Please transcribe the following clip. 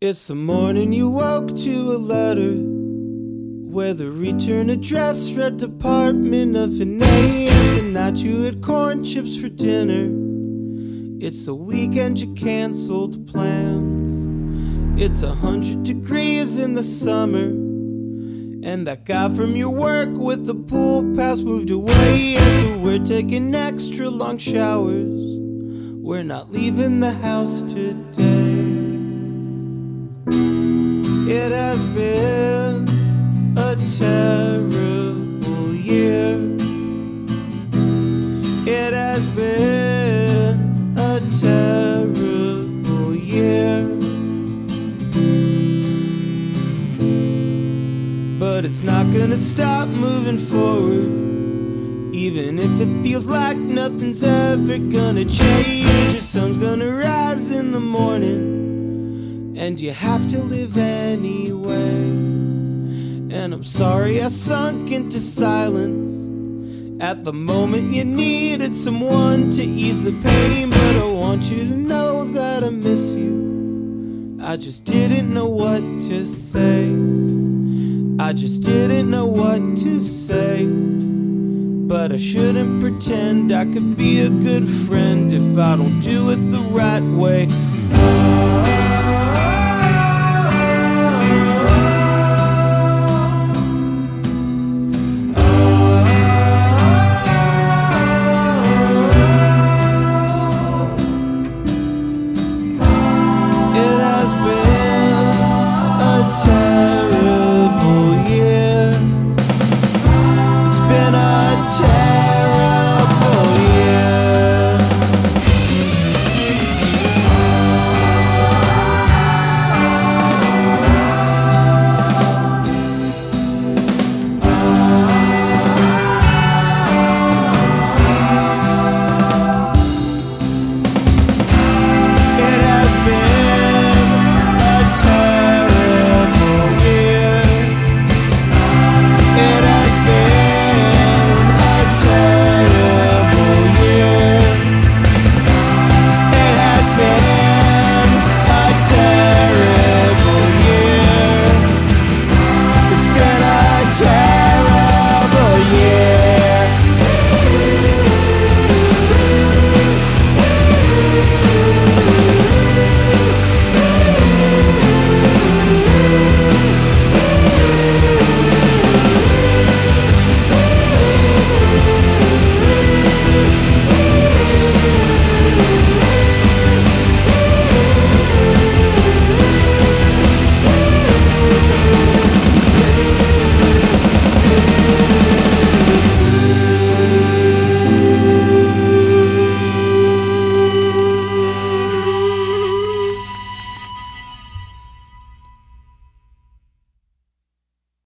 It's the morning you woke to a letter where the return address read Department of Finance, and not you had corn chips for dinner. It's the weekend you canceled plans. It's 100 degrees in the summer, and that guy from your work with the pool pass moved away, and so we're taking extra long showers. We're not leaving the house today. It has been a terrible year. It has been a terrible year. But it's not gonna stop moving forward, even if it feels like nothing's ever gonna change. Your sun's gonna rise in the morning, and you have to live anyway. And I'm sorry I sunk into silence at the moment you needed someone to ease the pain. But I want you to know that I miss you. I just didn't know what to say. I just didn't know what to say. But I shouldn't pretend I could be a good friend if I don't do it the right way.